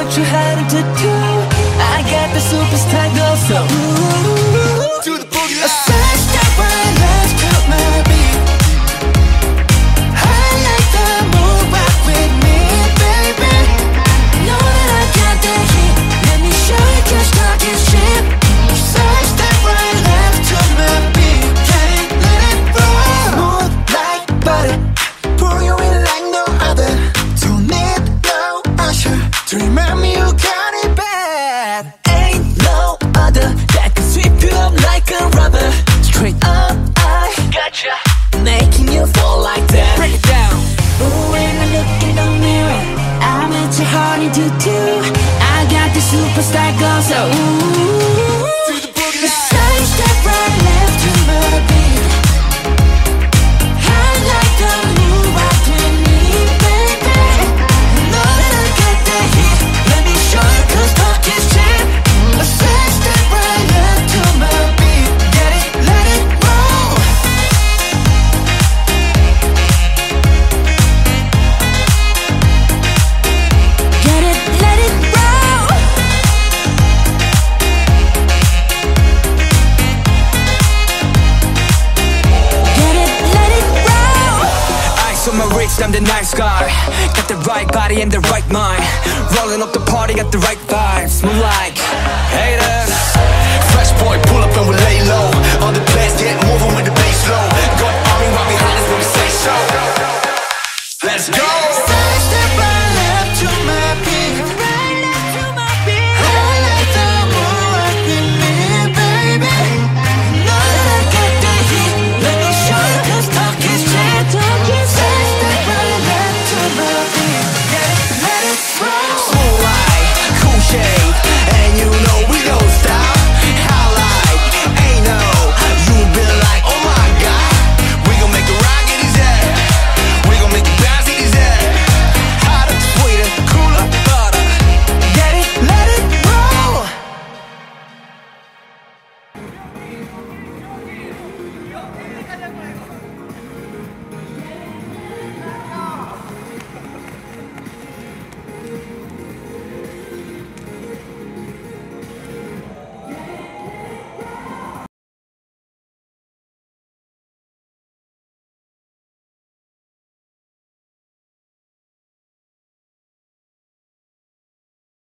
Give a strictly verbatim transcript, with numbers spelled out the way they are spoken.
what you're heading to do. I got the superstar glow, so ooh, to the boogie line. a side step right, let's cut my beat. I like the move, rock with me, baby. Know that I got that heat. Let me show you just talking shit. Side step right, left to my beat. Can't let it roll. Smooth like butter, pour you in like no other. Don't need no usher to remind me you got it bad. Ain't no other that can sweep you up like a rubber. Straight up, I gotcha, making you fall like that. Break it down. Ooh, when I look in the mirror, I'm at your heart to do. I got the superstar glow, so ooh, To the boogie line. side step right, left to my beat. I like the move, rock with me, baby. Know that I got that heat. Let me show you, 'cause talk is cheap. A side step right, left to my beat. Get it, let it roll. Get it, let it roll. Get it, let it roll. Ice on my wrist, I'm the nice guy. Got the right body and the right mind. Rolling up the party, got the right vibe.